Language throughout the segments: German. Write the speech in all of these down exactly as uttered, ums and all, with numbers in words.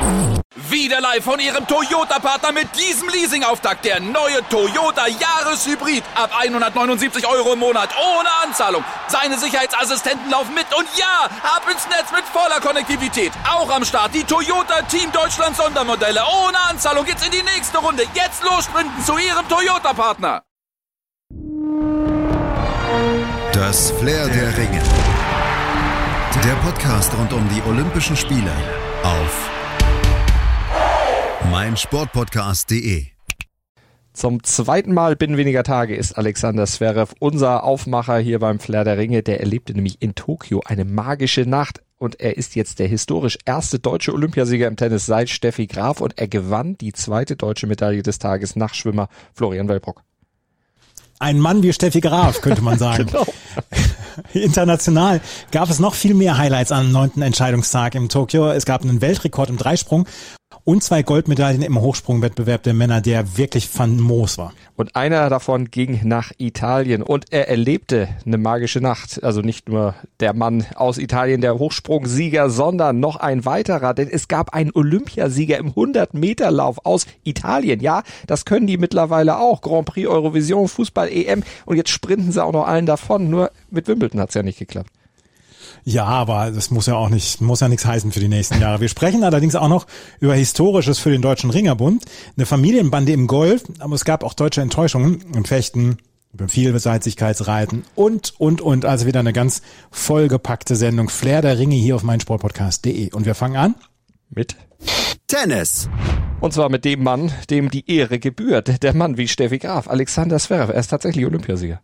Wieder live von Ihrem Toyota-Partner mit diesem Leasing-Auftakt. Der neue Toyota Jahreshybrid. Ab hundertneunundsiebzig Euro im Monat. Ohne Anzahlung. Seine Sicherheitsassistenten laufen mit. Und ja, ab ins Netz mit voller Konnektivität. Auch am Start die Toyota Team Deutschland Sondermodelle. Ohne Anzahlung geht's in die nächste Runde. Jetzt los sprinten zu Ihrem Toyota-Partner. Das Flair der Ringe. Der Podcast rund um die Olympischen Spiele auf meinsportpodcast punkt de. Zum zweiten Mal binnen weniger Tage ist Alexander Zverev unser Aufmacher hier beim Flair der Ringe. Der erlebte nämlich in Tokio eine magische Nacht und er ist jetzt der historisch erste deutsche Olympiasieger im Tennis seit Steffi Graf und er gewann die zweite deutsche Medaille des Tages nach Schwimmer Florian Wellbrock. Ein Mann wie Steffi Graf, könnte man sagen. Genau. International gab es noch viel mehr Highlights am neunten Entscheidungstag in Tokio. Es gab einen Weltrekord im Dreisprung und zwei Goldmedaillen im Hochsprungwettbewerb der Männer, der wirklich famos war. Und einer davon ging nach Italien und er erlebte eine magische Nacht. Also nicht nur der Mann aus Italien, der Hochsprungsieger, sondern noch ein weiterer, denn es gab einen Olympiasieger im hundert-Meter-Lauf aus Italien. Ja, das können die mittlerweile auch. Grand Prix, Eurovision, Fußball-E M und jetzt sprinten sie auch noch allen davon. Nur mit Wimbledon hat's ja nicht geklappt. Ja, aber das muss ja auch nicht, muss ja nichts heißen für die nächsten Jahre. Wir sprechen allerdings auch noch über Historisches für den Deutschen Ringerbund. Eine Familienbande im Golf, aber es gab auch deutsche Enttäuschungen im Fechten, über Vielseitigkeitsreiten und, und, und. Also wieder eine ganz vollgepackte Sendung. Flair der Ringe hier auf meinsportpodcast punkt de. Und wir fangen an mit Tennis. Und zwar mit dem Mann, dem die Ehre gebührt. Der Mann wie Steffi Graf, Alexander Zverev. Er ist tatsächlich Olympiasieger.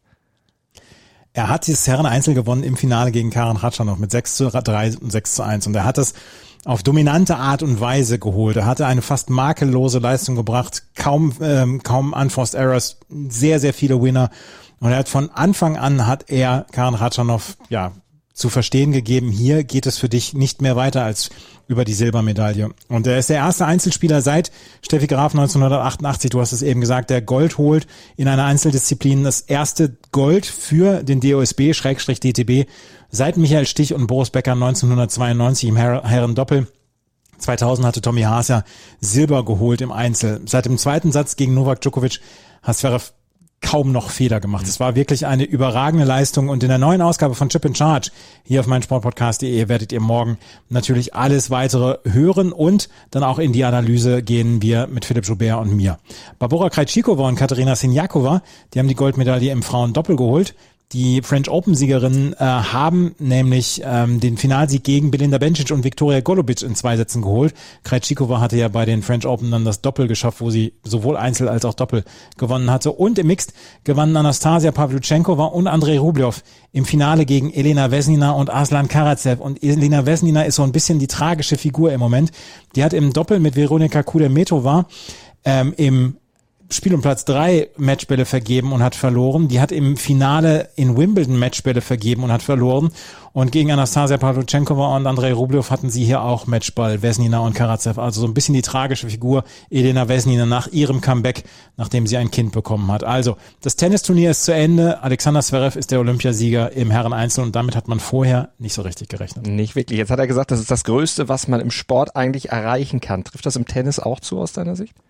Er hat dieses Herren-Einzel gewonnen im Finale gegen Karen Khachanov mit sechs zu drei und sechs zu eins und er hat es auf dominante Art und Weise geholt. Er hatte eine fast makellose Leistung gebracht, kaum ähm, kaum Unforced Errors, sehr, sehr viele Winner und er hat von Anfang an hat er Karen Khachanov ja zu verstehen gegeben, hier geht es für dich nicht mehr weiter als über die Silbermedaille. Und er ist der erste Einzelspieler seit Steffi Graf neunzehnhundertachtundachtzig, du hast es eben gesagt, der Gold holt in einer Einzeldisziplin. Das erste Gold für den D O S B, Schrägstrich D T B, seit Michael Stich und Boris Becker neunzehnhundertzweiundneunzig im Her- Herren-Doppel. zweitausend hatte Tommy Haas ja Silber geholt im Einzel. Seit dem zweiten Satz gegen Novak Djokovic hat Zverev kaum noch Fehler gemacht. Es war wirklich eine überragende Leistung und in der neuen Ausgabe von Chip in Charge hier auf meinsportpodcast punkt de werdet ihr morgen natürlich alles weitere hören und dann auch in die Analyse gehen wir mit Philipp Joubert und mir. Barbora Krejcikova und Katerina Siniakova, die haben die Goldmedaille im Frauendoppel geholt. Die French Open-Siegerinnen äh, haben nämlich ähm, den Finalsieg gegen Belinda Bencic und Viktoria Golubic in zwei Sätzen geholt. Krejcikova hatte ja bei den French Open dann das Doppel geschafft, wo sie sowohl Einzel als auch Doppel gewonnen hatte. Und im Mixed gewannen Anastasia Pavlyuchenkova und Andrei Rublev im Finale gegen Elena Vesnina und Aslan Karatsev. Und Elena Vesnina ist so ein bisschen die tragische Figur im Moment. Die hat im Doppel mit Veronika Kudermetova ähm, im Spiel um Platz drei Matchbälle vergeben und hat verloren. Die hat im Finale in Wimbledon Matchbälle vergeben und hat verloren. Und gegen Anastasia Pavlyuchenkova und Andrei Rublev hatten sie hier auch Matchball, Vesnina und Karatsev. Also so ein bisschen die tragische Figur Elena Vesnina nach ihrem Comeback, nachdem sie ein Kind bekommen hat. Also das Tennisturnier ist zu Ende. Alexander Zverev ist der Olympiasieger im Herren-Einzel und damit hat man vorher nicht so richtig gerechnet. Nicht wirklich. Jetzt hat er gesagt, das ist das Größte, was man im Sport eigentlich erreichen kann. Trifft das im Tennis auch zu aus deiner Sicht?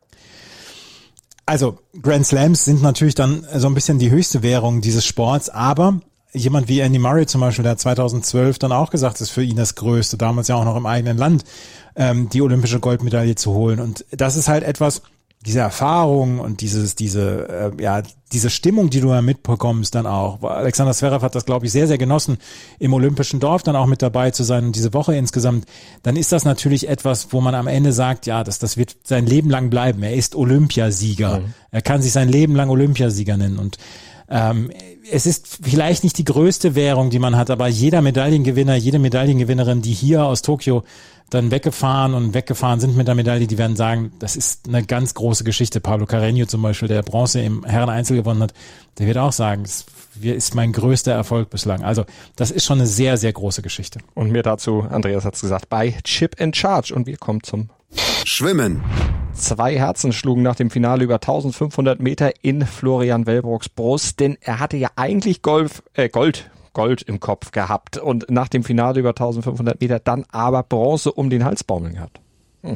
Also Grand Slams sind natürlich dann so ein bisschen die höchste Währung dieses Sports, aber jemand wie Andy Murray zum Beispiel, der hat zweitausendzwölf dann auch gesagt, das ist für ihn das Größte, damals ja auch noch im eigenen Land, ähm, die olympische Goldmedaille zu holen. Und das ist halt etwas, diese Erfahrung und dieses, diese, äh, ja, diese Stimmung, die du ja mitbekommst dann auch. Alexander Zverev hat das, glaube ich, sehr, sehr genossen, im Olympischen Dorf dann auch mit dabei zu sein und diese Woche insgesamt. Dann ist das natürlich etwas, wo man am Ende sagt, ja, das, das wird sein Leben lang bleiben. Er ist Olympiasieger. Mhm. Er kann sich sein Leben lang Olympiasieger nennen und ähm, es ist vielleicht nicht die größte Währung, die man hat, aber jeder Medaillengewinner, jede Medaillengewinnerin, die hier aus Tokio dann weggefahren und weggefahren sind mit der Medaille, die werden sagen, das ist eine ganz große Geschichte. Pablo Carreño zum Beispiel, der Bronze im Herren-Einzel gewonnen hat, der wird auch sagen, das ist mein größter Erfolg bislang. Also das ist schon eine sehr, sehr große Geschichte. Und mir dazu, Andreas hat's gesagt, bei Chip in Charge. Und wir kommen zum Schwimmen. Zwei Herzen schlugen nach dem Finale über eintausendfünfhundert Meter in Florian Wellbrocks Brust, denn er hatte ja eigentlich Golf, äh, Gold, Gold im Kopf gehabt und nach dem Finale über eintausendfünfhundert Meter dann aber Bronze um den Hals baumeln gehabt.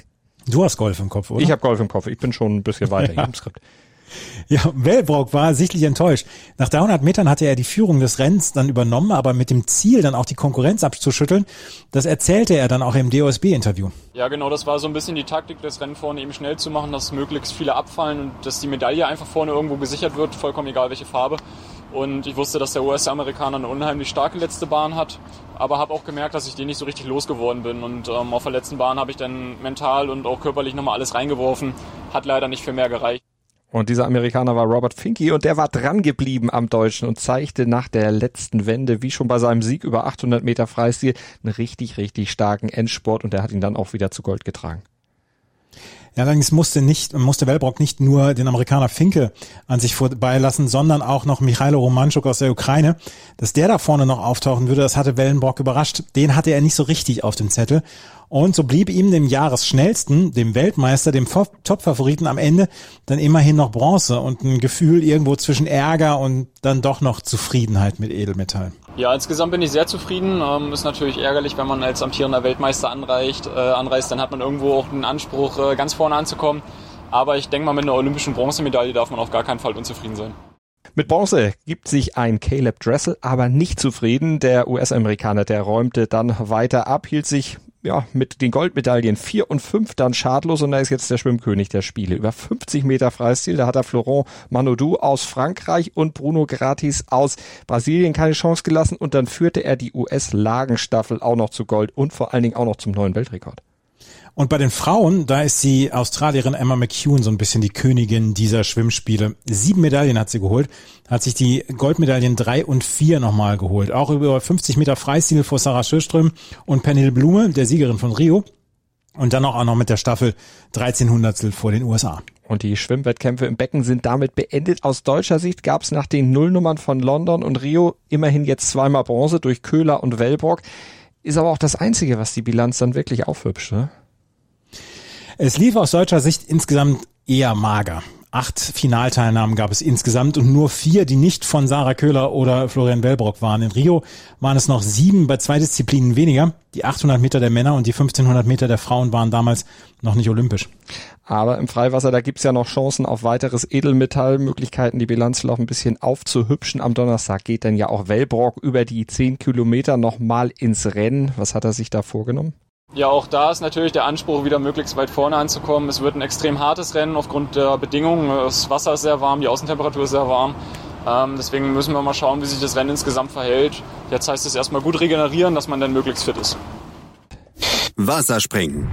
Du hast Golf im Kopf, oder? Ich habe Golf im Kopf. Ich bin schon ein bisschen weiter ja. hier im Skript. Ja, Wellbrock war sichtlich enttäuscht. Nach dreihundert Metern hatte er die Führung des Rennens dann übernommen, aber mit dem Ziel, dann auch die Konkurrenz abzuschütteln. Das erzählte er dann auch im D O S B-Interview. Ja, genau, das war so ein bisschen die Taktik, das Rennen vorne eben schnell zu machen, dass möglichst viele abfallen und dass die Medaille einfach vorne irgendwo gesichert wird, vollkommen egal welche Farbe. Und ich wusste, dass der U S-Amerikaner eine unheimlich starke letzte Bahn hat, aber habe auch gemerkt, dass ich den nicht so richtig losgeworden bin. Und ähm, auf der letzten Bahn habe ich dann mental und auch körperlich nochmal alles reingeworfen. Hat leider nicht viel mehr gereicht. Und dieser Amerikaner war Robert Finke und der war dran geblieben am Deutschen und zeigte nach der letzten Wende, wie schon bei seinem Sieg über achthundert Meter Freistil, einen richtig, richtig starken Endspurt und der hat ihn dann auch wieder zu Gold getragen. Ja, allerdings musste nicht, musste Wellbrock nicht nur den Amerikaner Finke an sich vorbeilassen, sondern auch noch Michailo Romanchuk aus der Ukraine. Dass der da vorne noch auftauchen würde, das hatte Wellbrock überrascht. Den hatte er nicht so richtig auf dem Zettel. Und so blieb ihm dem Jahresschnellsten, dem Weltmeister, dem Top-Favoriten am Ende dann immerhin noch Bronze und ein Gefühl irgendwo zwischen Ärger und dann doch noch Zufriedenheit mit Edelmetall. Ja, insgesamt bin ich sehr zufrieden. Ähm, ist natürlich ärgerlich, wenn man als amtierender Weltmeister anreicht, äh, anreist, dann hat man irgendwo auch den Anspruch, äh, ganz vorne anzukommen. Aber ich denke mal, mit einer olympischen Bronzemedaille darf man auf gar keinen Fall unzufrieden sein. Mit Bronze gibt sich ein Caleb Dressel aber nicht zufrieden. Der U S-Amerikaner, der räumte dann weiter ab, hielt sich ja mit den Goldmedaillen vier und fünf dann schadlos und da ist jetzt der Schwimmkönig der Spiele. Über fünfzig Meter Freistil, da hat er Florent Manodou aus Frankreich und Bruno Gratis aus Brasilien keine Chance gelassen und dann führte er die U S-Lagenstaffel auch noch zu Gold und vor allen Dingen auch noch zum neuen Weltrekord. Und bei den Frauen, da ist die Australierin Emma McEwen so ein bisschen die Königin dieser Schwimmspiele. Sieben Medaillen hat sie geholt, hat sich die Goldmedaillen drei und vier nochmal geholt. Auch über fünfzig Meter Freistil vor Sarah Sjöström und Pernille Blume, der Siegerin von Rio. Und dann auch noch mit der Staffel dreizehn Hundertstel vor den U S A. Und die Schwimmwettkämpfe im Becken sind damit beendet. Aus deutscher Sicht gab es nach den Nullnummern von London und Rio immerhin jetzt zweimal Bronze durch Köhler und Wellbrock. Ist aber auch das Einzige, was die Bilanz dann wirklich aufhübscht, ne? Es lief aus deutscher Sicht insgesamt eher mager. Acht Finalteilnahmen gab es insgesamt und nur vier, die nicht von Sarah Köhler oder Florian Wellbrock waren. In Rio waren es noch sieben, bei zwei Disziplinen weniger. Die achthundert Meter der Männer und die fünfzehnhundert Meter der Frauen waren damals noch nicht olympisch. Aber im Freiwasser, da gibt's ja noch Chancen auf weiteres Edelmetallmöglichkeiten, die Bilanz noch ein bisschen aufzuhübschen. Am Donnerstag geht dann ja auch Wellbrock über die zehn Kilometer nochmal ins Rennen. Was hat er sich da vorgenommen? Ja, auch da ist natürlich der Anspruch, wieder möglichst weit vorne anzukommen. Es wird ein extrem hartes Rennen aufgrund der Bedingungen. Das Wasser ist sehr warm, die Außentemperatur ist sehr warm. Ähm, deswegen müssen wir mal schauen, wie sich das Rennen insgesamt verhält. Jetzt heißt es erstmal gut regenerieren, dass man dann möglichst fit ist. Wasserspringen.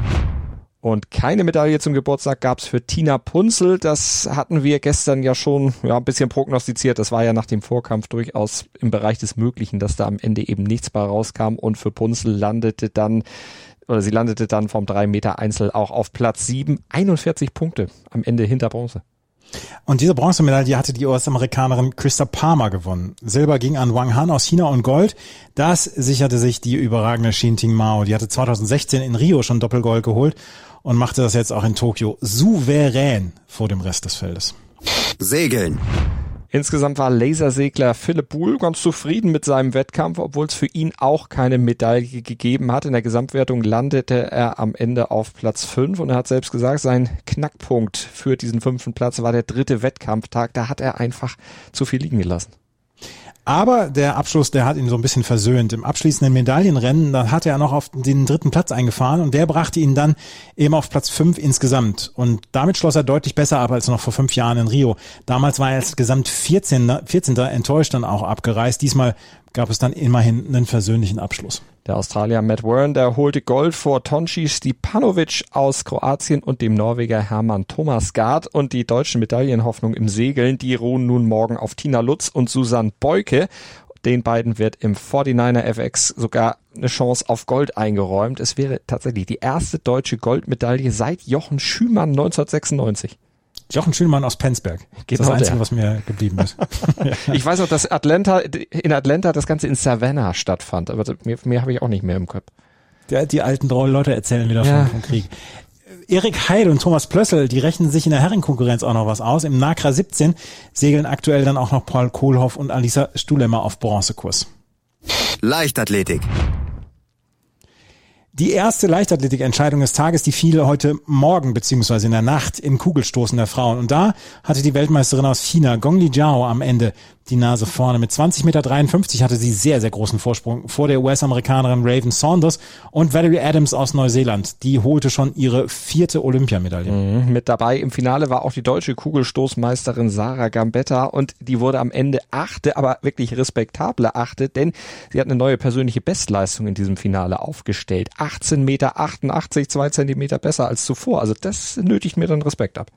Und keine Medaille zum Geburtstag gab's für Tina Punzel. Das hatten wir gestern ja schon ja, ein bisschen prognostiziert. Das war ja nach dem Vorkampf durchaus im Bereich des Möglichen, dass da am Ende eben nichts bei rauskam. Und für Punzel landete dann oder sie landete dann vom drei Meter Einzel auch auf Platz sieben, einundvierzig Punkte am Ende hinter Bronze. Und diese Bronzemedaille hatte die U S-Amerikanerin Krista Palmer gewonnen. Silber ging an Wang Han aus China und Gold. Das sicherte sich die überragende Xin Ting Mao. Die hatte zweitausendsechzehn in Rio schon Doppelgold geholt und machte das jetzt auch in Tokio souverän vor dem Rest des Feldes. Segeln. Insgesamt war Lasersegler Philipp Buhl ganz zufrieden mit seinem Wettkampf, obwohl es für ihn auch keine Medaille gegeben hat. In der Gesamtwertung landete er am Ende auf Platz fünf und er hat selbst gesagt, sein Knackpunkt für diesen fünften Platz war der dritte Wettkampftag. Da hat er einfach zu viel liegen gelassen. Aber der Abschluss, der hat ihn so ein bisschen versöhnt. Im abschließenden Medaillenrennen, da hat er noch auf den dritten Platz eingefahren und der brachte ihn dann eben auf Platz fünf insgesamt. Und damit schloss er deutlich besser ab als noch vor fünf Jahren in Rio. Damals war er als Gesamt vierzehnter enttäuscht dann auch abgereist. Diesmal gab es dann immerhin einen versöhnlichen Abschluss. Der Australier Matt Warren, der holte Gold vor Tonči Stipanovic aus Kroatien und dem Norweger Hermann Thomasgaard. Und die deutschen Medaillenhoffnung im Segeln, die ruhen nun morgen auf Tina Lutz und Susanne Beuke. Den beiden wird im forty-niner F X sogar eine Chance auf Gold eingeräumt. Es wäre tatsächlich die erste deutsche Goldmedaille seit Jochen Schümann neunzehnhundertsechsundneunzig. Jochen Schülmann aus Penzberg. Genau, das Einzige, der. was mir geblieben ist. Ja. Ich weiß noch, dass Atlanta, in Atlanta das Ganze in Savannah stattfand, aber mehr, mehr habe ich auch nicht mehr im Kopf. Der, die alten Leute erzählen wieder ja. vom Krieg. Erik Heil und Thomas Plössl, die rechnen sich in der Herrenkonkurrenz auch noch was aus. Im NACRA siebzehn segeln aktuell dann auch noch Paul Kohlhoff und Alisa Stulemmer auf Bronzekurs. Leichtathletik. Die erste Leichtathletik-Entscheidung des Tages, die fiel heute Morgen beziehungsweise in der Nacht im Kugelstoßen der Frauen. Und da hatte die Weltmeisterin aus China, Gongli Zhao, am Ende die Nase vorne. Mit zwanzig Komma dreiundfünfzig Meter hatte sie sehr, sehr großen Vorsprung vor der U S-Amerikanerin Raven Saunders und Valerie Adams aus Neuseeland. Die holte schon ihre vierte Olympiamedaille. Mhm. Mit dabei im Finale war auch die deutsche Kugelstoßmeisterin Sarah Gambetta und die wurde am Ende achte, aber wirklich respektable achte, denn sie hat eine neue persönliche Bestleistung in diesem Finale aufgestellt. achtzehn Komma achtundachtzig Meter, zwei Zentimeter besser als zuvor. Also das nötigt mir dann Respekt ab.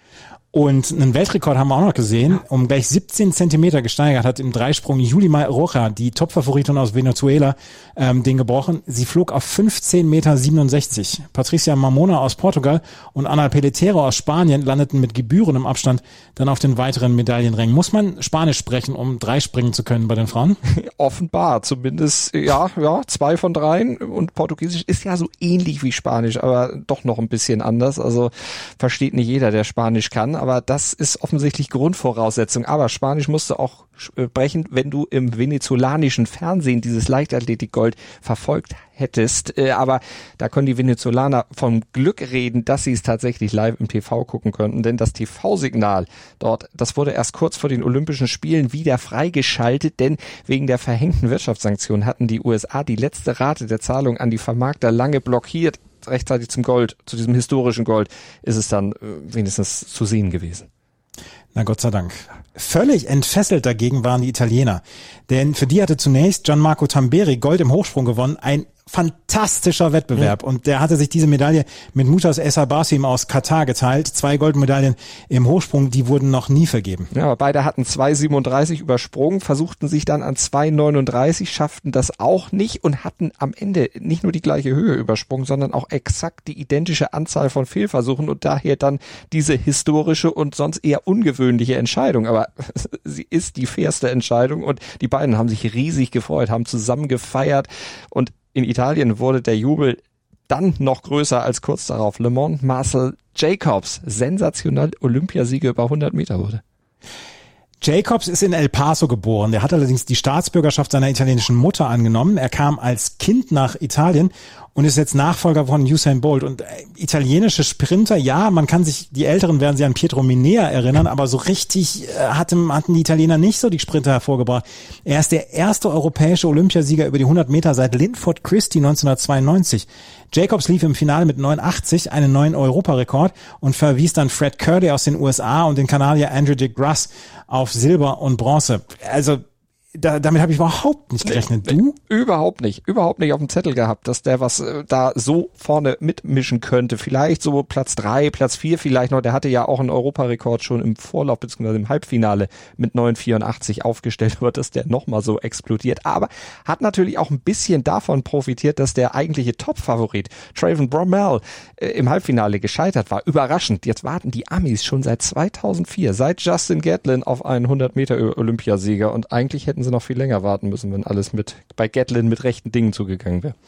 Und einen Weltrekord haben wir auch noch gesehen, um gleich siebzehn Zentimeter gesteigert hat im Dreisprung Yulima Rocha, die Topfavoritin aus Venezuela, ähm, den gebrochen. Sie flog auf fünfzehn Komma siebenundsechzig Meter. Patricia Mamona aus Portugal und Ana Pelletero aus Spanien landeten mit gebührendem Abstand dann auf den weiteren Medaillenrängen. Muss man Spanisch sprechen, um drei springen zu können bei den Frauen? Offenbar, zumindest, ja, ja, zwei von dreien. Und Portugiesisch ist ja so ähnlich wie Spanisch, aber doch noch ein bisschen anders. Also versteht nicht jeder, der Spanisch kann. Aber das ist offensichtlich Grundvoraussetzung. Aber Spanisch musst du auch sprechen, wenn du im venezolanischen Fernsehen dieses Leichtathletikgold verfolgt hättest. Aber da können die Venezolaner vom Glück reden, dass sie es tatsächlich live im T V gucken könnten. Denn das T V-Signal dort, das wurde erst kurz vor den Olympischen Spielen wieder freigeschaltet. Denn wegen der verhängten Wirtschaftssanktionen hatten die U S A die letzte Rate der Zahlung an die Vermarkter lange blockiert. Rechtzeitig zum Gold, zu diesem historischen Gold, ist es dann äh, wenigstens zu sehen gewesen. Na Gott sei Dank. Völlig entfesselt dagegen waren die Italiener. Denn für die hatte zunächst Gianmarco Tamberi Gold im Hochsprung gewonnen. Ein fantastischer Wettbewerb. Mhm. Und der hatte sich diese Medaille mit Mutas Essabasim aus Katar geteilt. Zwei Goldmedaillen im Hochsprung, die wurden noch nie vergeben. Ja, beide hatten zwei Komma siebenunddreißig übersprungen, versuchten sich dann an zwei Komma neununddreißig, schafften das auch nicht und hatten am Ende nicht nur die gleiche Höhe übersprungen, sondern auch exakt die identische Anzahl von Fehlversuchen und daher dann diese historische und sonst eher ungewöhnliche Entscheidung. Aber sie ist die fairste Entscheidung und die beiden haben sich riesig gefreut, haben zusammen gefeiert und in Italien wurde der Jubel dann noch größer als kurz darauf Le Mans Marcel Jacobs sensationell Olympiasieger über hundert Meter wurde. Jacobs ist in El Paso geboren. Der hat allerdings die Staatsbürgerschaft seiner italienischen Mutter angenommen. Er kam als Kind nach Italien und ist jetzt Nachfolger von Usain Bolt. Und äh, italienische Sprinter, ja, man kann sich, die Älteren werden sich an Pietro Minea erinnern, aber so richtig äh, hatten, hatten die Italiener nicht so die Sprinter hervorgebracht. Er ist der erste europäische Olympiasieger über die hundert Meter seit Linford Christie neunzehnhundertzweiundneunzig. Jacobs lief im Finale mit neun Komma achtzig, einen neuen Europarekord und verwies dann Fred Curdy aus den U S A und den Kanadier Andrew de Grasse auf Silber und Bronze. Also Da, damit habe ich überhaupt nicht gerechnet. Du? Überhaupt nicht. Überhaupt nicht auf dem Zettel gehabt, dass der was äh, da so vorne mitmischen könnte. Vielleicht so Platz drei, Platz vier vielleicht noch. Der hatte ja auch einen Europarekord schon im Vorlauf bzw. im Halbfinale mit neun Komma vierundachtzig aufgestellt, wird, dass der nochmal so explodiert. Aber hat natürlich auch ein bisschen davon profitiert, dass der eigentliche Top-Favorit Traven Bromell äh, im Halbfinale gescheitert war. Überraschend. Jetzt warten die Amis schon seit zweitausendvier, seit Justin Gatlin auf einen hundert Meter Olympiasieger und eigentlich hätten sie noch viel länger warten müssen, wenn alles mit bei Gatlin mit rechten Dingen zugegangen wäre.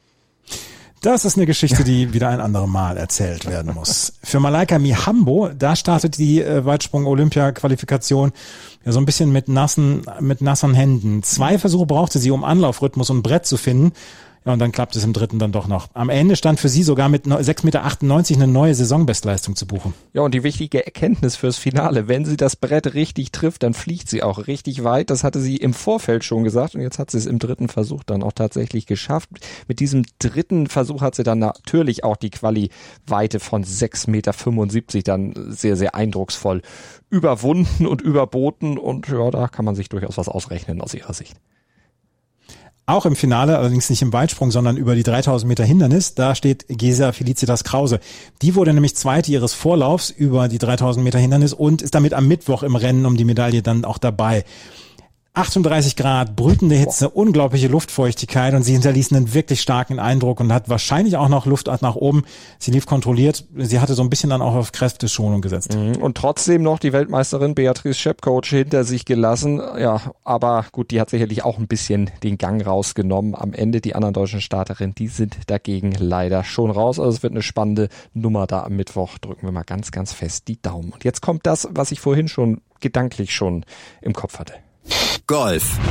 Das ist eine Geschichte, die wieder ein anderes Mal erzählt werden muss. Für Malaika Mihambo, da startet die äh, Weitsprung-Olympia-Qualifikation ja so ein bisschen mit nassen, mit nassen Händen. Zwei Versuche brauchte sie, um Anlaufrhythmus und Brett zu finden. Ja, und dann klappt es im dritten dann doch noch. Am Ende stand für sie sogar mit sechs Komma achtundneunzig Meter eine neue Saisonbestleistung zu buchen. Ja, und die wichtige Erkenntnis fürs Finale, wenn sie das Brett richtig trifft, dann fliegt sie auch richtig weit. Das hatte sie im Vorfeld schon gesagt und jetzt hat sie es im dritten Versuch dann auch tatsächlich geschafft. Mit diesem dritten Versuch hat sie dann natürlich auch die Quali-Weite von sechs Komma fünfundsiebzig Meter dann sehr, sehr eindrucksvoll überwunden und überboten und ja, da kann man sich durchaus was ausrechnen aus ihrer Sicht. Auch im Finale, allerdings nicht im Weitsprung, sondern über die dreitausend Meter Hindernis, da steht Gesa Felicitas Krause. Die wurde nämlich Zweite ihres Vorlaufs über die dreitausend Meter Hindernis und ist damit am Mittwoch im Rennen um die Medaille dann auch dabei. achtunddreißig Grad, brütende Hitze, unglaubliche Luftfeuchtigkeit und sie hinterließ einen wirklich starken Eindruck und hat wahrscheinlich auch noch Luft nach oben. Sie lief kontrolliert, sie hatte so ein bisschen dann auch auf Kräfteschonung gesetzt. Und trotzdem noch die Weltmeisterin Beatrice Shepcoach hinter sich gelassen. Ja, aber gut, die hat sicherlich auch ein bisschen den Gang rausgenommen. Am Ende die anderen deutschen Starterinnen, die sind dagegen leider schon raus. Also es wird eine spannende Nummer da am Mittwoch. Drücken wir mal ganz, ganz fest die Daumen. Und jetzt kommt das, was ich vorhin schon gedanklich schon im Kopf hatte. Golf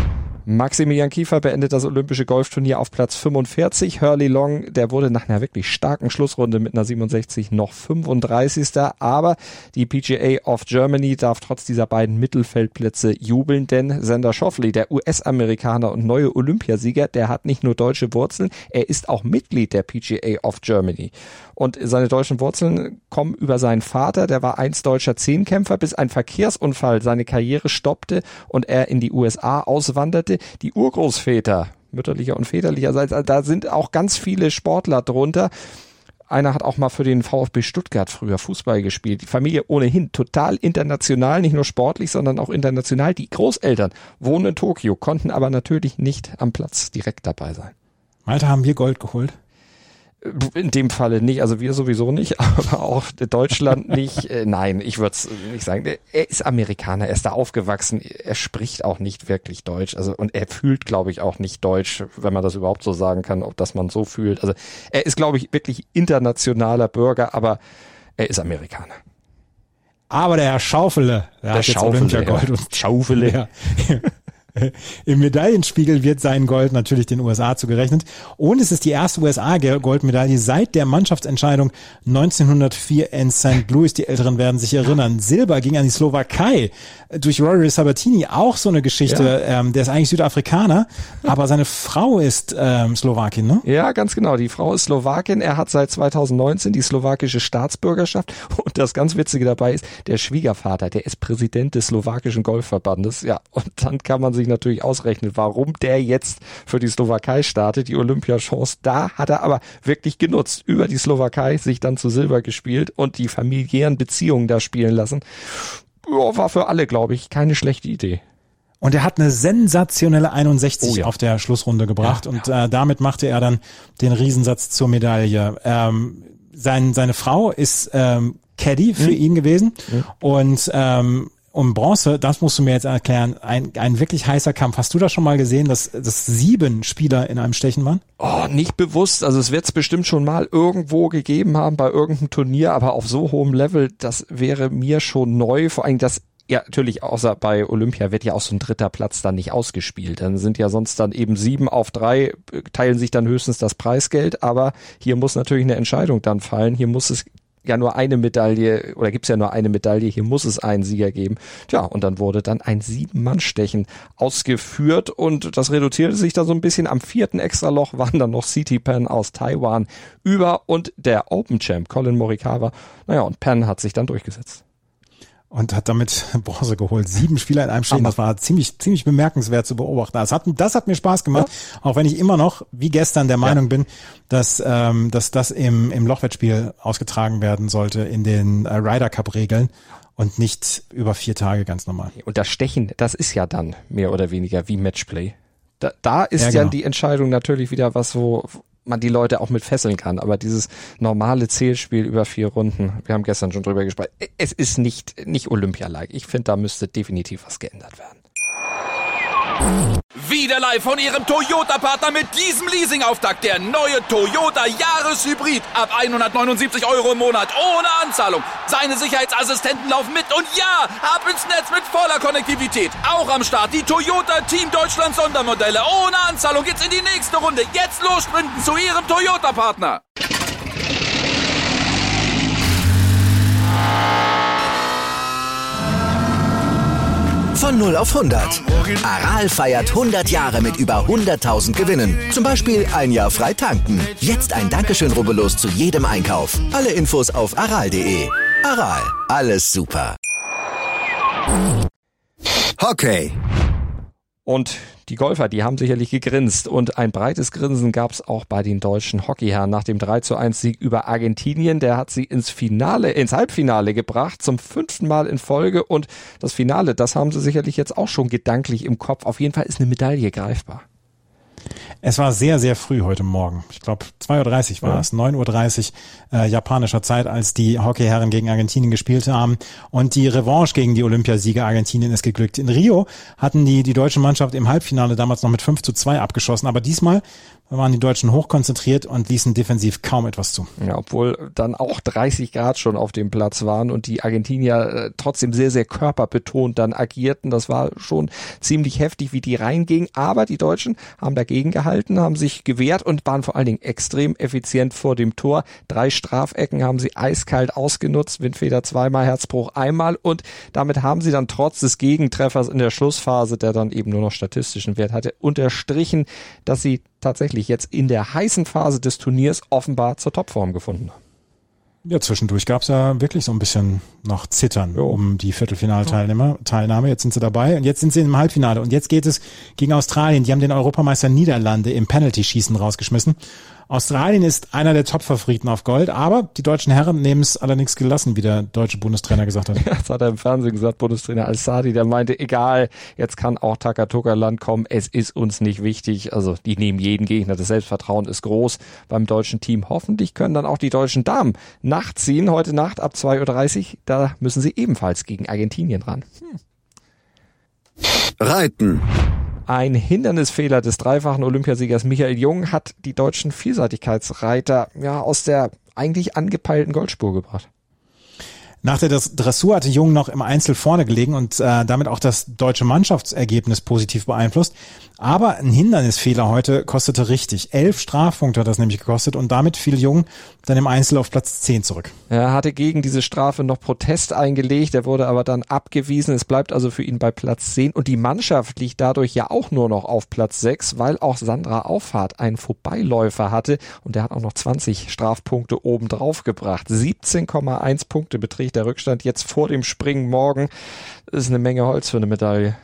Maximilian Kiefer beendet das olympische Golfturnier auf Platz fünfundvierzig. Hurley Long, der wurde nach einer wirklich starken Schlussrunde mit einer siebenundsechzig noch fünfunddreißigster Aber die P G A of Germany darf trotz dieser beiden Mittelfeldplätze jubeln, denn Xander Schauffele, der U S-Amerikaner und neue Olympiasieger, der hat nicht nur deutsche Wurzeln, er ist auch Mitglied der P G A of Germany. Und seine deutschen Wurzeln kommen über seinen Vater, der war einst deutscher Zehnkämpfer, bis ein Verkehrsunfall seine Karriere stoppte und er in die U S A auswanderte. Die Urgroßväter, mütterlicher und väterlicherseits, also da sind auch ganz viele Sportler drunter. Einer hat auch mal für den VfB Stuttgart früher Fußball gespielt. Die Familie ohnehin total international, nicht nur sportlich, sondern auch international. Die Großeltern wohnen in Tokio, konnten aber natürlich nicht am Platz direkt dabei sein. Malte, haben wir Gold geholt? In dem Falle nicht, also wir sowieso nicht, aber auch Deutschland nicht. Nein, ich würde es nicht sagen. Er ist Amerikaner, er ist da aufgewachsen, er spricht auch nicht wirklich Deutsch, also und er fühlt, glaube ich, auch nicht Deutsch, wenn man das überhaupt so sagen kann, ob das man so fühlt. Also er ist, glaube ich, wirklich internationaler Bürger, aber er ist Amerikaner. Aber der Herr Schaufele, der, der hat jetzt Olympiagold und Schaufele. Ja. Im Medaillenspiegel wird sein Gold natürlich den U S A zugerechnet. Und es ist die erste U S A-Goldmedaille seit der Mannschaftsentscheidung neunzehnhundertvier in Sankt Louis. Die Älteren werden sich erinnern. Silber ging an die Slowakei durch Rory Sabatini. Auch so eine Geschichte. Ja. Ähm, der ist eigentlich Südafrikaner, aber seine Frau ist ähm, Slowakin, ne? Ja, ganz genau. Die Frau ist Slowakin. Er hat seit zweitausendneunzehn die slowakische Staatsbürgerschaft. Und das ganz Witzige dabei ist, der Schwiegervater, der ist Präsident des slowakischen Golfverbandes. Ja, und dann kann man sich natürlich ausrechnen, warum der jetzt für die Slowakei startet, die Olympiachance. Da hat er aber wirklich genutzt, über die Slowakei sich dann zu Silber gespielt und die familiären Beziehungen da spielen lassen. Ja, war für alle, glaube ich, keine schlechte Idee. Und er hat eine sensationelle einundsechzig oh ja. auf der Schlussrunde gebracht ja, und ja. Äh, damit machte er dann den Riesensatz zur Medaille. Ähm, sein, seine Frau ist ähm, Caddy für mhm. ihn gewesen mhm. und ähm, um Bronze, das musst du mir jetzt erklären, ein, ein wirklich heißer Kampf. Hast du das schon mal gesehen, dass, dass sieben Spieler in einem Stechen waren? Oh, nicht bewusst. Also es wird es bestimmt schon mal irgendwo gegeben haben bei irgendeinem Turnier, aber auf so hohem Level, das wäre mir schon neu. Vor allem das, ja natürlich, außer bei Olympia wird ja auch so ein dritter Platz dann nicht ausgespielt. Dann sind ja sonst dann eben sieben auf drei, teilen sich dann höchstens das Preisgeld, aber hier muss natürlich eine Entscheidung dann fallen. Hier muss es ja nur eine Medaille, oder gibt's ja nur eine Medaille, hier muss es einen Sieger geben. Tja, und dann wurde dann ein Sieben-Mann-Stechen ausgeführt und das reduzierte sich dann so ein bisschen. Am vierten Extraloch waren dann noch Siti Pan aus Taiwan über und der Open-Champ Colin Morikawa. Naja, und Pan hat sich dann durchgesetzt. Und hat damit Bronze geholt. Sieben Spieler in einem Stechen, das war ziemlich ziemlich bemerkenswert zu beobachten. Das hat, das hat mir Spaß gemacht, ja. Auch wenn ich immer noch, wie gestern, der Meinung ja. bin, dass ähm, dass das im im Lochwettspiel ausgetragen werden sollte in den äh, Ryder Cup Regeln und nicht über vier Tage ganz normal. Und das Stechen, das ist ja dann mehr oder weniger wie Matchplay. Da, da ist ja, genau. ja die Entscheidung natürlich wieder was, wo man die Leute auch mit fesseln kann. Aber dieses normale Zählspiel über vier Runden, wir haben gestern schon drüber gesprochen, es ist nicht, nicht Olympia-like. Ich finde, da müsste definitiv was geändert werden. Wieder live von Ihrem Toyota-Partner mit diesem Leasing-Auftakt. Der neue Toyota Jahreshybrid. Ab hundertneunundsiebzig Euro im Monat. Ohne Anzahlung. Seine Sicherheitsassistenten laufen mit. Und ja, ab ins Netz mit voller Konnektivität. Auch am Start die Toyota Team Deutschland Sondermodelle. Ohne Anzahlung geht's in die nächste Runde. Jetzt los sprinten zu Ihrem Toyota-Partner. Von null auf hundert. Aral feiert hundert Jahre mit über hunderttausend Gewinnen. Zum Beispiel ein Jahr frei tanken. Jetzt ein Dankeschön, rubbellos zu jedem Einkauf. Alle Infos auf aral punkt de. Aral, alles super. Hockey. Und die Golfer, die haben sicherlich gegrinst und ein breites Grinsen gab es auch bei den deutschen Hockeyherren nach dem drei zu eins Sieg über Argentinien. Der hat sie ins Finale, ins Halbfinale gebracht, zum fünften Mal in Folge und das Finale, das haben sie sicherlich jetzt auch schon gedanklich im Kopf. Auf jeden Fall ist eine Medaille greifbar. Es war sehr, sehr früh heute Morgen. Ich glaube, zwei Uhr dreißig war ja. es, neun Uhr dreißig äh, japanischer Zeit, als die Hockeyherren gegen Argentinien gespielt haben. Und die Revanche gegen die Olympiasieger Argentinien ist geglückt. In Rio hatten die die deutsche Mannschaft im Halbfinale damals noch mit fünf zu zwei abgeschossen. Aber diesmal Da waren die Deutschen hochkonzentriert und ließen defensiv kaum etwas zu. Ja, obwohl dann auch dreißig Grad schon auf dem Platz waren und die Argentinier äh, trotzdem sehr, sehr körperbetont dann agierten. Das war schon ziemlich heftig, wie die reingingen. Aber die Deutschen haben dagegen gehalten, haben sich gewehrt und waren vor allen Dingen extrem effizient vor dem Tor. Drei Strafecken haben sie eiskalt ausgenutzt. Windfeder zweimal, Herzbruch einmal. Und damit haben sie dann trotz des Gegentreffers in der Schlussphase, der dann eben nur noch statistischen Wert hatte, unterstrichen, dass sie tatsächlich jetzt in der heißen Phase des Turniers offenbar zur Topform gefunden haben. Ja, zwischendurch gab es ja wirklich so ein bisschen noch Zittern jo. um die Viertelfinalteilnehmer, Teilnahme. Jetzt sind sie dabei und jetzt sind sie im Halbfinale. Und jetzt geht es gegen Australien. Die haben den Europameister Niederlande im Penalty-Schießen rausgeschmissen. Australien ist einer der Top-Favoriten auf Gold, aber die deutschen Herren nehmen es allerdings gelassen, wie der deutsche Bundestrainer gesagt hat. Ja, das hat er im Fernsehen gesagt, Bundestrainer Al-Sadi, der meinte, egal, jetzt kann auch Takatoka-Land kommen, es ist uns nicht wichtig. Also die nehmen jeden Gegner, das Selbstvertrauen ist groß beim deutschen Team. Hoffentlich können dann auch die deutschen Damen nachziehen, heute Nacht ab zwei Uhr dreißig. Da müssen sie ebenfalls gegen Argentinien ran. Hm. Reiten. Ein Hindernisfehler des dreifachen Olympiasiegers Michael Jung hat die deutschen Vielseitigkeitsreiter ja aus der eigentlich angepeilten Goldspur gebracht. Nach der Dressur hatte Jung noch im Einzel vorne gelegen und äh, damit auch das deutsche Mannschaftsergebnis positiv beeinflusst. Aber ein Hindernisfehler heute kostete richtig. Elf Strafpunkte hat das nämlich gekostet und damit fiel Jung dann im Einzel auf Platz zehn zurück. Er hatte gegen diese Strafe noch Protest eingelegt, er wurde aber dann abgewiesen. Es bleibt also für ihn bei Platz zehn und die Mannschaft liegt dadurch ja auch nur noch auf Platz sechs, weil auch Sandra Auffahrt einen Vorbeiläufer hatte und der hat auch noch zwanzig Strafpunkte obendrauf gebracht. siebzehn Komma eins Punkte beträgt der Rückstand jetzt vor dem Springen morgen. Das ist eine Menge Holz für eine Medaille.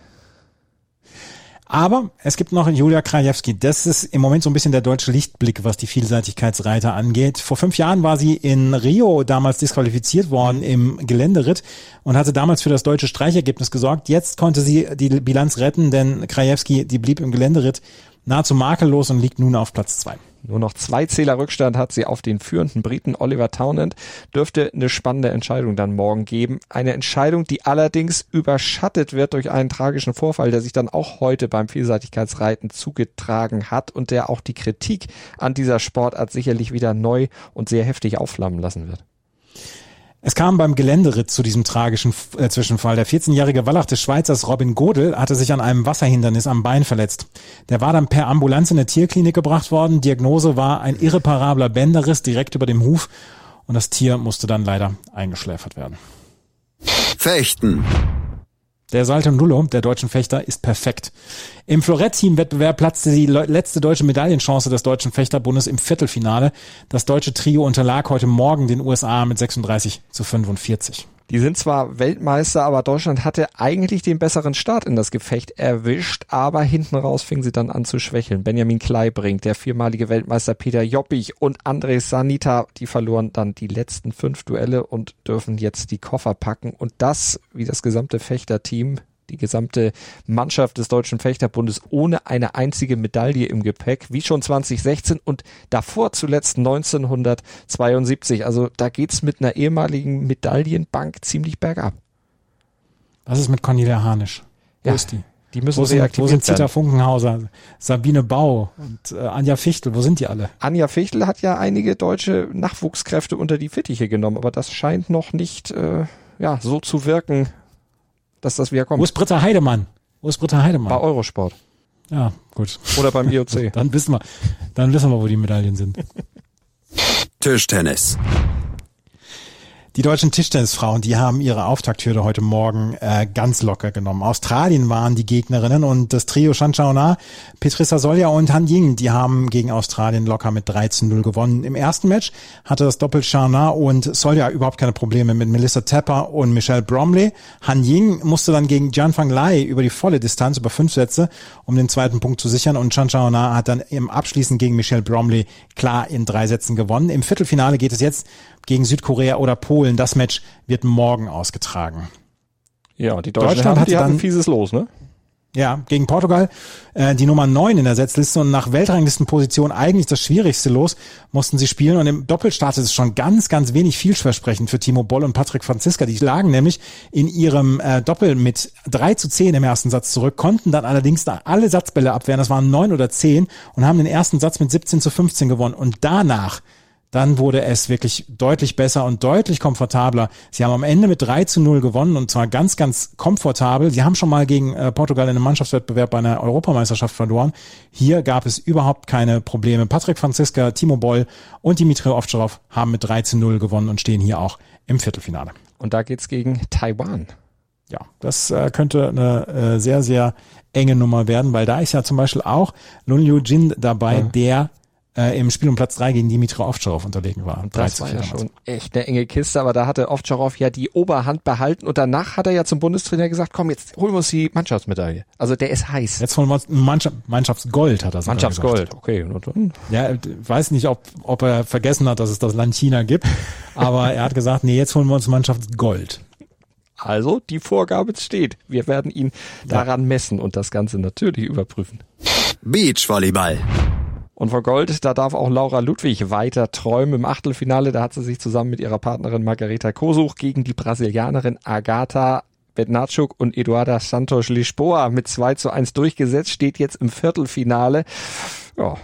Aber es gibt noch Julia Krajewski. Das ist im Moment so ein bisschen der deutsche Lichtblick, was die Vielseitigkeitsreiter angeht. Vor fünf Jahren war sie in Rio damals disqualifiziert worden im Geländeritt und hatte damals für das deutsche Streichergebnis gesorgt. Jetzt konnte sie die Bilanz retten, denn Krajewski, die blieb im Geländeritt nahezu makellos und liegt nun auf Platz zwei. Nur noch zwei Zähler Rückstand hat sie auf den führenden Briten Oliver Townend. Dürfte eine spannende Entscheidung dann morgen geben. Eine Entscheidung, die allerdings überschattet wird durch einen tragischen Vorfall, der sich dann auch heute beim Vielseitigkeitsreiten zugetragen hat und der auch die Kritik an dieser Sportart sicherlich wieder neu und sehr heftig aufflammen lassen wird. Es kam beim Geländeritt zu diesem tragischen äh, Zwischenfall. Der vierzehnjährige Wallach des Schweizers Robin Godel hatte sich an einem Wasserhindernis am Bein verletzt. Der war dann per Ambulanz in eine Tierklinik gebracht worden. Diagnose war ein irreparabler Bänderriss direkt über dem Huf und das Tier musste dann leider eingeschläfert werden. Fechten. Der Salto Nullo, der deutschen Fechter, ist perfekt. Im Florett-Team-Wettbewerb platzte die letzte deutsche Medaillenchance des deutschen Fechterbundes im Viertelfinale. Das deutsche Trio unterlag heute Morgen den U S A mit sechsunddreißig zu fünfundvierzig. Die sind zwar Weltmeister, aber Deutschland hatte eigentlich den besseren Start in das Gefecht erwischt, aber hinten raus fing sie dann an zu schwächeln. Benjamin Kleibrink, der viermalige Weltmeister Peter Joppich und Andrei Sanita, die verloren dann die letzten fünf Duelle und dürfen jetzt die Koffer packen. Und das, wie das gesamte Fechterteam, die gesamte Mannschaft des Deutschen Fechterbundes ohne eine einzige Medaille im Gepäck, wie schon zwanzig sechzehn und davor zuletzt neunzehnhundertzweiundsiebzig. Also da geht's mit einer ehemaligen Medaillenbank ziemlich bergab. Was ist mit Cornelia Harnisch? Wo ja, ist die? Die müssen wo sind, reaktiviert wo sind Zita werden. Funkenhauser, Sabine Bau und äh, Anja Fichtel? Wo sind die alle? Anja Fichtel hat ja einige deutsche Nachwuchskräfte unter die Fittiche genommen, aber das scheint noch nicht äh, ja so zu wirken, dass das wieder kommt. Wo ist Britta Heidemann? Wo ist Britta Heidemann? Bei Eurosport. Ja, gut. Oder beim I O C. Dann wissen wir, dann wissen wir, wo die Medaillen sind. Tischtennis. Die deutschen Tischtennisfrauen, die haben ihre Auftakthürde heute Morgen äh, ganz locker genommen. Australien waren die Gegnerinnen und das Trio Chanchaona, Petrissa Solja und Han Ying, die haben gegen Australien locker mit drei zu null gewonnen. Im ersten Match hatte das Doppel Chaona und Solja überhaupt keine Probleme mit Melissa Tepper und Michelle Bromley. Han Ying musste dann gegen Jian Fang Lai über die volle Distanz, über fünf Sätze, um den zweiten Punkt zu sichern und Chanchaona hat dann im Abschließen gegen Michelle Bromley klar in drei Sätzen gewonnen. Im Viertelfinale geht es jetzt gegen Südkorea oder Polen. Das Match wird morgen ausgetragen. Ja, die Deutschen Deutschland haben, die hatte hatten dann fieses Los, ne? Ja, gegen Portugal, äh, die Nummer neun in der Setzliste und nach Weltranglistenposition eigentlich das Schwierigste los, mussten sie spielen und im Doppelstart ist es schon ganz, ganz wenig vielversprechend für Timo Boll und Patrick Franziska. Die lagen nämlich in ihrem äh, Doppel mit drei zu zehn im ersten Satz zurück, konnten dann allerdings da alle Satzbälle abwehren, das waren neun oder zehn und haben den ersten Satz mit siebzehn zu fünfzehn gewonnen und danach dann wurde es wirklich deutlich besser und deutlich komfortabler. Sie haben am Ende mit drei zu null gewonnen und zwar ganz, ganz komfortabel. Sie haben schon mal gegen äh, Portugal in einem Mannschaftswettbewerb bei einer Europameisterschaft verloren. Hier gab es überhaupt keine Probleme. Patrick Franziska, Timo Boll und Dimitri Ovtcharov haben mit drei zu null gewonnen und stehen hier auch im Viertelfinale. Und da geht's gegen Taiwan. Ja, das äh, könnte eine äh, sehr, sehr enge Nummer werden, weil da ist ja zum Beispiel auch Lun Yu Jin dabei, ja. der Äh, im Spiel um Platz drei gegen Dimitri Ovtcharov unterlegen war. Und das war ja schon echt eine enge Kiste, aber da hatte Ovtcharov ja die Oberhand behalten und danach hat er ja zum Bundestrainer gesagt, komm, jetzt holen wir uns die Mannschaftsmedaille. Also der ist heiß. Jetzt holen wir uns Mannschaft, Mannschaftsgold, hat er sogar Mannschaftsgold, gesagt. okay. Und dann? Ja, weiß nicht, ob, ob er vergessen hat, dass es das Land China gibt, aber er hat gesagt, nee, jetzt holen wir uns Mannschaftsgold. Also, die Vorgabe steht. Wir werden ihn daran messen und das Ganze natürlich überprüfen. Beachvolleyball. Und vor Gold, da darf auch Laura Ludwig weiter träumen. Im Achtelfinale, da hat sie sich zusammen mit ihrer Partnerin Margareta Kosuch gegen die Brasilianerin Agatha Bednarczuk und Eduarda Santos Lisboa mit zwei zu eins durchgesetzt, steht jetzt im Viertelfinale. Ja.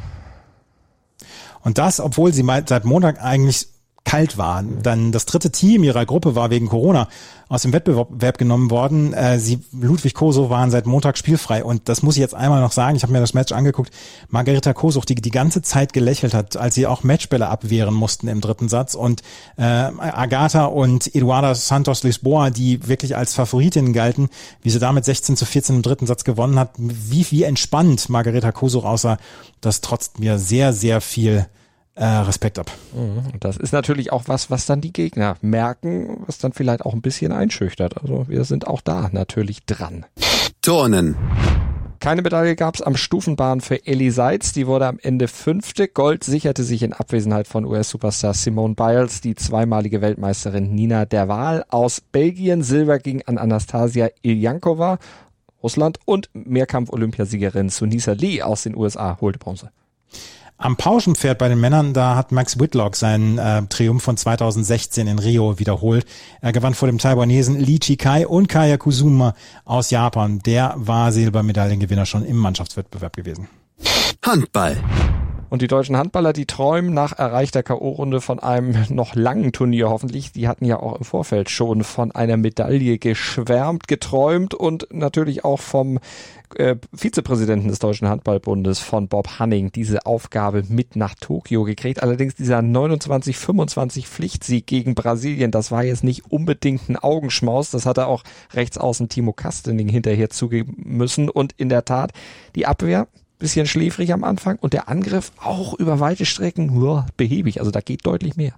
Und das, obwohl sie seit Montag eigentlich kalt waren. Dann das dritte Team ihrer Gruppe war wegen Corona aus dem Wettbewerb genommen worden. Äh, sie, Ludwig Kosuch, waren seit Montag spielfrei. Und das muss ich jetzt einmal noch sagen. Ich habe mir das Match angeguckt. Margareta Kosuch, die die ganze Zeit gelächelt hat, als sie auch Matchbälle abwehren mussten im dritten Satz. Und äh, Agatha und Eduarda Santos Lisboa, die wirklich als Favoritinnen galten, wie sie damit sechzehn zu vierzehn im dritten Satz gewonnen hat. Wie, wie entspannt Margareta Kosuch aussah, das trotzt mir sehr, sehr viel Äh, Respekt ab. Das ist natürlich auch was, was dann die Gegner merken, was dann vielleicht auch ein bisschen einschüchtert. Also wir sind auch da natürlich dran. Turnen. Keine Medaille gab es am Stufenbahn für Ellie Seitz. Die wurde am Ende Fünfte. Gold sicherte sich in Abwesenheit von U S-Superstar Simone Biles die zweimalige Weltmeisterin Nina Derval aus Belgien. Silber ging an Anastasia Iljankova, Russland, und Mehrkampf-Olympiasiegerin Sunisa Lee aus den U S A holte Bronze. Am Pauschenpferd bei den Männern, da hat Max Whitlock seinen äh, Triumph von zweitausendsechzehn in Rio wiederholt. Er gewann vor dem Taiwanesen Lee Chi-kai und Kaya Kusuma aus Japan. Der war Silbermedaillengewinner schon im Mannschaftswettbewerb gewesen. Handball. Und die deutschen Handballer, die träumen nach erreichter K O-Runde von einem noch langen Turnier hoffentlich. Die hatten ja auch im Vorfeld schon von einer Medaille geschwärmt, geträumt und natürlich auch vom äh, Vizepräsidenten des Deutschen Handballbundes, von Bob Hanning, diese Aufgabe mit nach Tokio gekriegt. Allerdings dieser neunundzwanzig fünfundzwanzig Pflichtsieg gegen Brasilien, das war jetzt nicht unbedingt ein Augenschmaus. Das hatte auch Rechtsaußen Timo Kastening hinterher zugeben müssen. Und in der Tat, die Abwehr bisschen schläfrig am Anfang und der Angriff auch über weite Strecken nur behäbig. Also da geht deutlich mehr.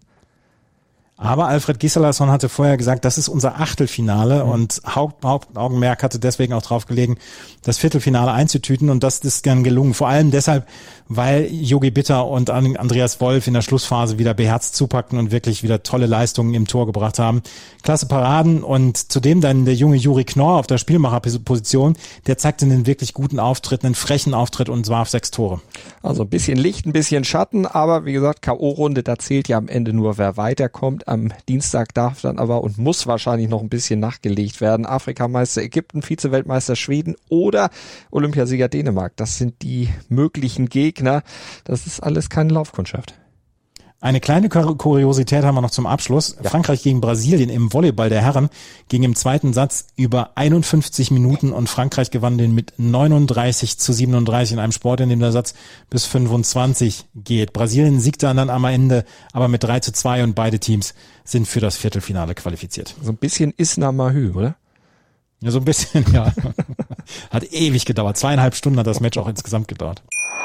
Aber Alfred Gislason hatte vorher gesagt, das ist unser Achtelfinale mhm. und Haupt, Hauptaugenmerk hatte deswegen auch drauf gelegen, das Viertelfinale einzutüten und das ist dann gelungen. Vor allem deshalb, weil Yogi Bitter und Andreas Wolf in der Schlussphase wieder beherzt zupackten und wirklich wieder tolle Leistungen im Tor gebracht haben. Klasse Paraden und zudem dann der junge Juri Knorr auf der Spielmacherposition, der zeigte einen wirklich guten Auftritt, einen frechen Auftritt und warf sechs Tore. Also ein bisschen Licht, ein bisschen Schatten, aber wie gesagt, K O-Runde, da zählt ja am Ende nur, wer weiterkommt. Am Dienstag darf dann aber und muss wahrscheinlich noch ein bisschen nachgelegt werden. Afrikameister Ägypten, Vize-Weltmeister Schweden oder Olympiasieger Dänemark. Das sind die möglichen Gegner. Das ist alles keine Laufkundschaft. Eine kleine Kuriosität haben wir noch zum Abschluss. Ja. Frankreich gegen Brasilien im Volleyball der Herren ging im zweiten Satz über einundfünfzig Minuten und Frankreich gewann den mit neununddreißig zu siebenunddreißig in einem Sport, in dem der Satz bis fünfundzwanzig geht. Brasilien siegte dann am Ende aber mit drei zu zwei und beide Teams sind für das Viertelfinale qualifiziert. So ein bisschen Isna Mahü, oder? Ja, so ein bisschen, ja. Hat ewig gedauert. Zweieinhalb Stunden hat das Match auch insgesamt gedauert.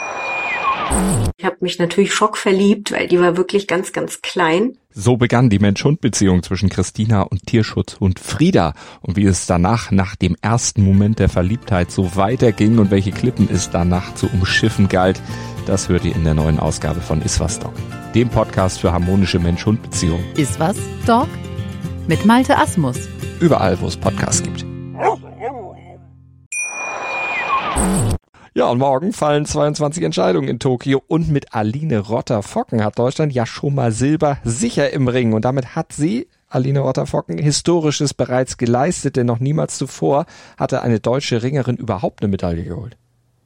Ich habe mich natürlich schockverliebt, weil die war wirklich ganz, ganz klein. So begann die Mensch-Hund-Beziehung zwischen Christina und Tierschutzhund Frieda. Und wie es danach, nach dem ersten Moment der Verliebtheit, so weiterging und welche Klippen es danach zu umschiffen galt, das hört ihr in der neuen Ausgabe von Iswas Dog, dem Podcast für harmonische Mensch-Hund-Beziehungen. Iswas Dog mit Malte Asmus. Überall, wo es Podcasts gibt. Ja, und morgen fallen zweiundzwanzig Entscheidungen in Tokio und mit Aline Rotter-Focken hat Deutschland ja schon mal Silber sicher im Ring und damit hat sie, Aline Rotter-Focken, Historisches bereits geleistet, denn noch niemals zuvor hatte eine deutsche Ringerin überhaupt eine Medaille geholt.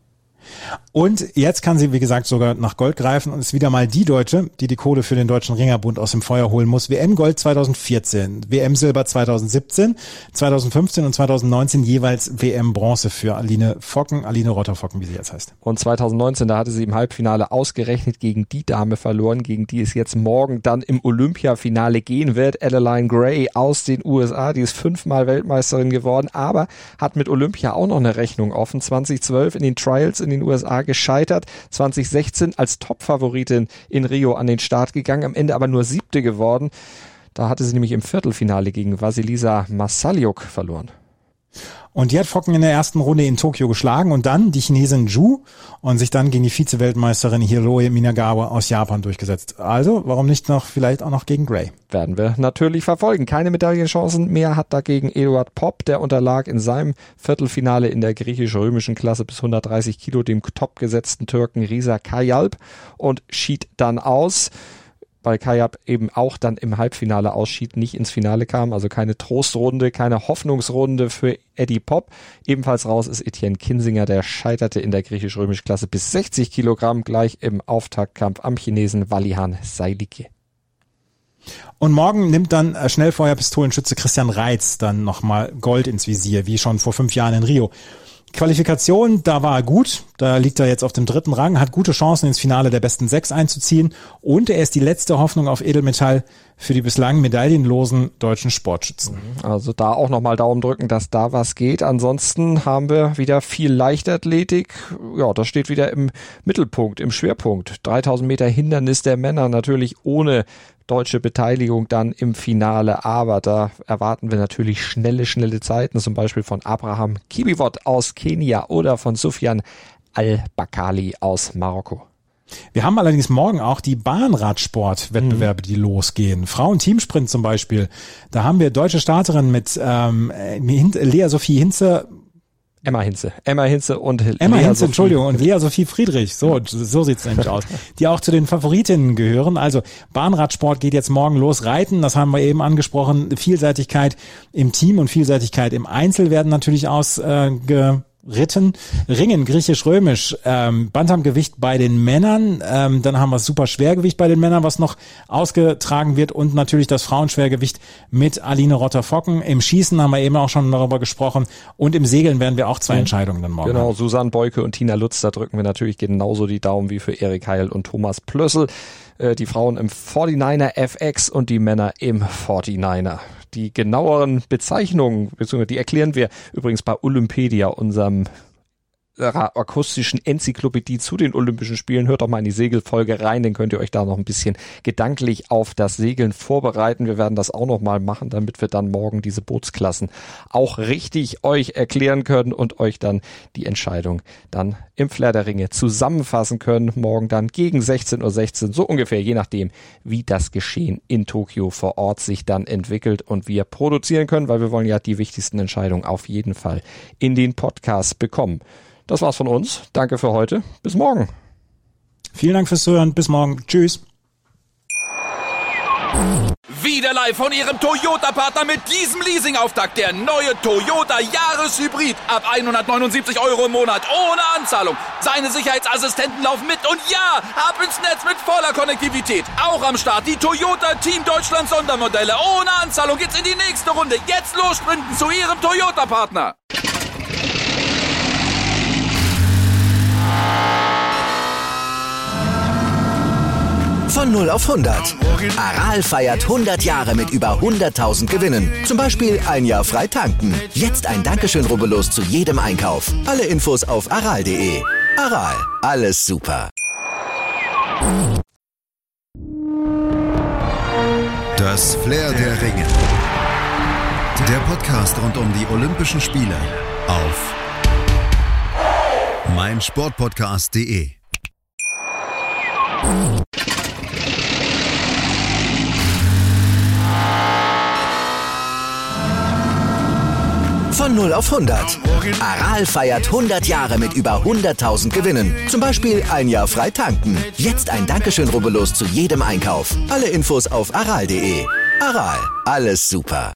Und jetzt kann sie, wie gesagt, sogar nach Gold greifen und ist wieder mal die Deutsche, die die Kohle für den Deutschen Ringerbund aus dem Feuer holen muss. W M-Gold zweitausendvierzehn, W M-Silber zweitausendsiebzehn, zweitausendfünfzehn und zweitausendneunzehn jeweils W M-Bronze für Aline Focken, Aline Rotter-Focken, wie sie jetzt heißt. Und zweitausendneunzehn, da hatte sie im Halbfinale ausgerechnet gegen die Dame verloren, gegen die es jetzt morgen dann im Olympiafinale gehen wird. Adeline Gray aus den U S A, die ist fünfmal Weltmeisterin geworden, aber hat mit Olympia auch noch eine Rechnung offen. zweitausendzwölf in den Trials in den U S A gescheitert, zweitausendsechzehn als Topfavoritin in Rio an den Start gegangen, am Ende aber nur Siebte geworden. Da hatte sie nämlich im Viertelfinale gegen Vasilisa Masaliuk verloren. Und die hat Focken in der ersten Runde in Tokio geschlagen und dann die Chinesin Zhu und sich dann gegen die Vize-Weltmeisterin Hiroe Minagawa aus Japan durchgesetzt. Also, warum nicht noch vielleicht auch noch gegen Gray? Werden wir natürlich verfolgen. Keine Medaillenchancen mehr hat dagegen Eduard Popp. Der unterlag in seinem Viertelfinale in der griechisch-römischen Klasse bis hundertdreißig Kilo dem topgesetzten Türken Risa Kayalp und schied dann aus. Weil Kayab eben auch dann im Halbfinale ausschied, nicht ins Finale kam, also keine Trostrunde, keine Hoffnungsrunde für Eddie Popp. Ebenfalls raus ist Etienne Kinsinger, der scheiterte in der griechisch-römischen Klasse bis sechzig Kilogramm gleich im Auftaktkampf am Chinesen Walihan Sailike. Und morgen nimmt dann Schnellfeuerpistolenschütze Christian Reitz dann nochmal Gold ins Visier, wie schon vor fünf Jahren in Rio. Qualifikation, da war er gut, da liegt er jetzt auf dem dritten Rang, hat gute Chancen ins Finale der besten sechs einzuziehen und er ist die letzte Hoffnung auf Edelmetall für die bislang medaillenlosen deutschen Sportschützen. Also da auch nochmal Daumen drücken, dass da was geht. Ansonsten haben wir wieder viel Leichtathletik. Ja, das steht wieder im Mittelpunkt, im Schwerpunkt. dreitausend Meter Hindernis der Männer, natürlich ohne deutsche Beteiligung dann im Finale, aber da erwarten wir natürlich schnelle, schnelle Zeiten, zum Beispiel von Abraham Kibiwot aus Kenia oder von Sufyan Al-Bakali aus Marokko. Wir haben allerdings morgen auch die Bahnradsport-Wettbewerbe, die losgehen. Frauen-Teamsprint zum Beispiel. Da haben wir deutsche Starterinnen mit ähm, Lea Sophie Hinze, Emma Hinze. Emma Hinze und Emma Lea Hinze, Sophie. Entschuldigung, und Lea Sophie Friedrich. So, so sieht's nämlich aus. Die auch zu den Favoritinnen gehören. Also Bahnradsport geht jetzt morgen los. Reiten, das haben wir eben angesprochen. Vielseitigkeit im Team und Vielseitigkeit im Einzel werden natürlich ausgeritten. Ringen, griechisch-römisch, ähm, Bantamgewicht bei den Männern, ähm, dann haben wir super Schwergewicht bei den Männern, was noch ausgetragen wird und natürlich das Frauenschwergewicht mit Aline Rotter-Focken. Im Schießen haben wir eben auch schon darüber gesprochen und im Segeln werden wir auch zwei Entscheidungen dann morgen Genau, haben. Susanne Beuke und Tina Lutz, da drücken wir natürlich genauso die Daumen wie für Erik Heil und Thomas Plössl. Äh, die Frauen im forty-niner F X und die Männer im forty-niner. Die genaueren Bezeichnungen, beziehungsweise die erklären wir übrigens bei Olympedia, unserem akustischen Enzyklopädie zu den Olympischen Spielen. Hört doch mal in die Segelfolge rein, dann könnt ihr euch da noch ein bisschen gedanklich auf das Segeln vorbereiten. Wir werden das auch noch mal machen, damit wir dann morgen diese Bootsklassen auch richtig euch erklären können und euch dann die Entscheidung dann im Flair der Ringe zusammenfassen können. Morgen dann gegen sechzehn Uhr sechzehn, so ungefähr, je nachdem, wie das Geschehen in Tokio vor Ort sich dann entwickelt und wir produzieren können, weil wir wollen ja die wichtigsten Entscheidungen auf jeden Fall in den Podcast bekommen. Das war's von uns. Danke für heute. Bis morgen. Vielen Dank fürs Zuhören. Bis morgen. Tschüss. Wieder live von Ihrem Toyota-Partner mit diesem Leasing-Auftakt. Der neue Toyota Jahreshybrid. Ab hundertneunundsiebzig Euro im Monat. Ohne Anzahlung. Seine Sicherheitsassistenten laufen mit. Und ja, ab ins Netz mit voller Konnektivität. Auch am Start die Toyota Team Deutschland Sondermodelle. Ohne Anzahlung geht's in die nächste Runde. Jetzt los sprinten zu Ihrem Toyota-Partner. Von null auf hundert. Aral feiert hundert Jahre mit über hunderttausend Gewinnen. Zum Beispiel ein Jahr frei tanken. Jetzt ein Dankeschön, rubbellos zu jedem Einkauf. Alle Infos auf aral punkt de. Aral, alles super. Das Flair der Ringe. Der Podcast rund um die Olympischen Spiele auf meinsportpodcast punkt de. Von null auf hundert. Aral feiert hundert Jahre mit über hunderttausend Gewinnen. Zum Beispiel ein Jahr frei tanken. Jetzt ein Dankeschön, rubbellos zu jedem Einkauf. Alle Infos auf aral punkt de. Aral, alles super.